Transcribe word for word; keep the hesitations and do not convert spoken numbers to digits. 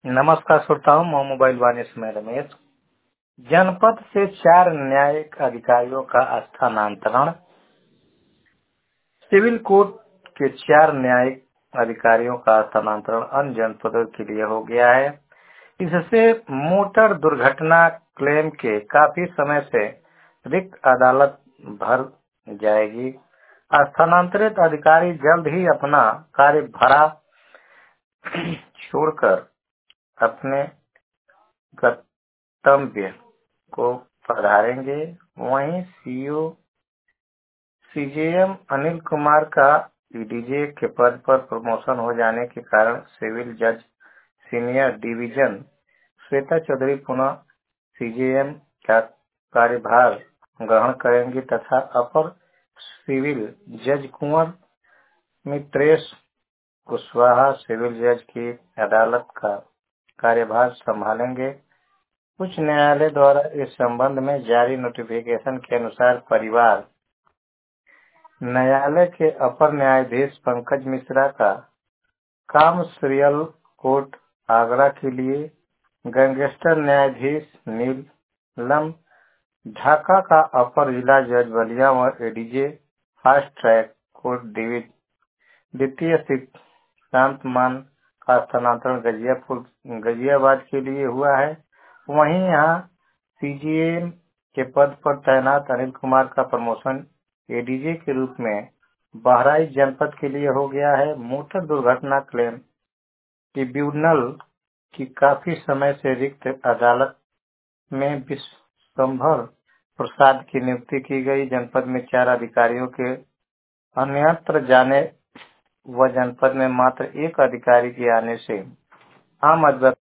नमस्कार श्रोताओं, मैं मोबाइल वाणी में रमेश। जनपद से चार न्यायिक अधिकारियों का स्थानांतरण। सिविल कोर्ट के चार न्यायिक अधिकारियों का स्थानांतरण अन्य जनपदों के लिए हो गया है। इससे मोटर दुर्घटना क्लेम के काफी समय से रिक्त अदालत भर जाएगी। स्थानांतरित अधिकारी जल्द ही अपना कार्यभार छोड़कर अपने गंतव्य को पधारेंगे। वहीं सीओ सीजेएम अनिल कुमार का ईडीजे के पद पर प्रमोशन हो जाने के कारण सिविल जज सीनियर डिवीजन श्वेता चौधरी पुनः सीजेएम का कार्यभार ग्रहण करेंगी तथा अपर सिविल जज कुंवर मित्रेश कुशवाहा सिविल जज की अदालत का कार्यभार संभालेंगे। उच्च न्यायालय द्वारा इस संबंध में जारी नोटिफिकेशन के अनुसार परिवार न्यायालय के अपर न्यायाधीश पंकज मिश्रा का काम सीरियल कोर्ट आगरा के लिए, गैंगस्टर न्यायाधीश नीलम ढाका का अपर जिला जज बलिया व एडीजे फास्ट ट्रैक कोर्ट द्वितीय शांत मान का स्थानांतरण गजियापुर गाजियाबाद के लिए हुआ है। वहीं यहाँ सीजीएम के पद पर तैनात अनिल कुमार का प्रमोशन एडीजे के रूप में बहराइच जनपद के लिए हो गया है। मोटर दुर्घटना क्लेम ट्रिब्यूनल की काफी समय से रिक्त अदालत में विश्वंभर प्रसाद की नियुक्ति की गई। जनपद में चार अधिकारियों के अन्यत्र जाने व जनपद में मात्र एक अधिकारी के आने से आम